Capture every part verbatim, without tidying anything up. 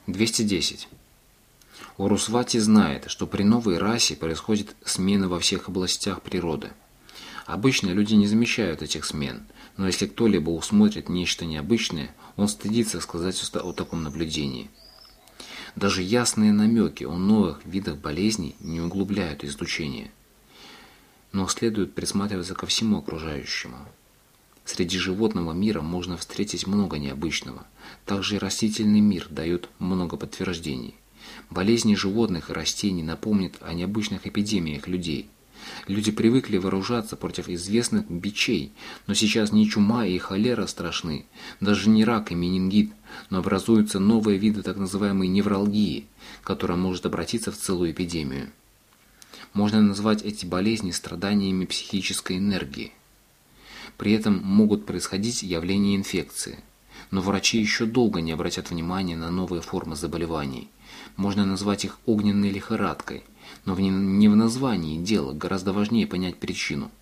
двести десять. Урусвати знает, что при новой расе происходит смена во всех областях природы. Обычно люди не замечают этих смен, но если кто-либо усмотрит нечто необычное, он стыдится сказать о таком наблюдении. Даже ясные намеки о новых видах болезней не углубляют изучение, но следует присматриваться ко всему окружающему. Среди животного мира можно встретить много необычного, также и растительный мир дает много подтверждений. Болезни животных и растений напомнят о необычных эпидемиях людей. Люди привыкли вооружаться против известных бичей, но сейчас не чума и холера страшны, даже не рак и менингит, но образуются новые виды так называемой невралгии, которая может обратиться в целую эпидемию. Можно назвать эти болезни страданиями психической энергии. При этом могут происходить явления инфекции, но врачи еще долго не обратят внимания на новые формы заболеваний. Можно назвать их огненной лихорадкой, но не в названии дело, гораздо важнее понять причину.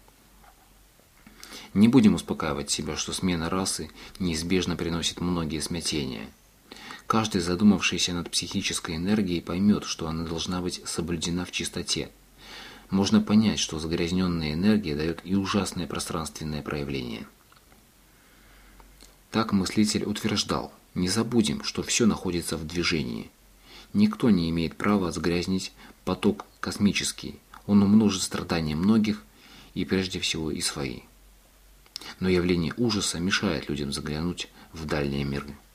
Не будем успокаивать себя, что смена расы неизбежно приносит многие смятения. Каждый, задумавшийся над психической энергией, поймет, что она должна быть соблюдена в чистоте. Можно понять, что загрязненная энергия дает и ужасное пространственное проявление. Так мыслитель утверждал: не забудем, что все находится в движении. Никто не имеет права загрязнить поток космический, он умножит страдания многих и прежде всего и свои. Но явление ужаса мешает людям заглянуть в дальние миры.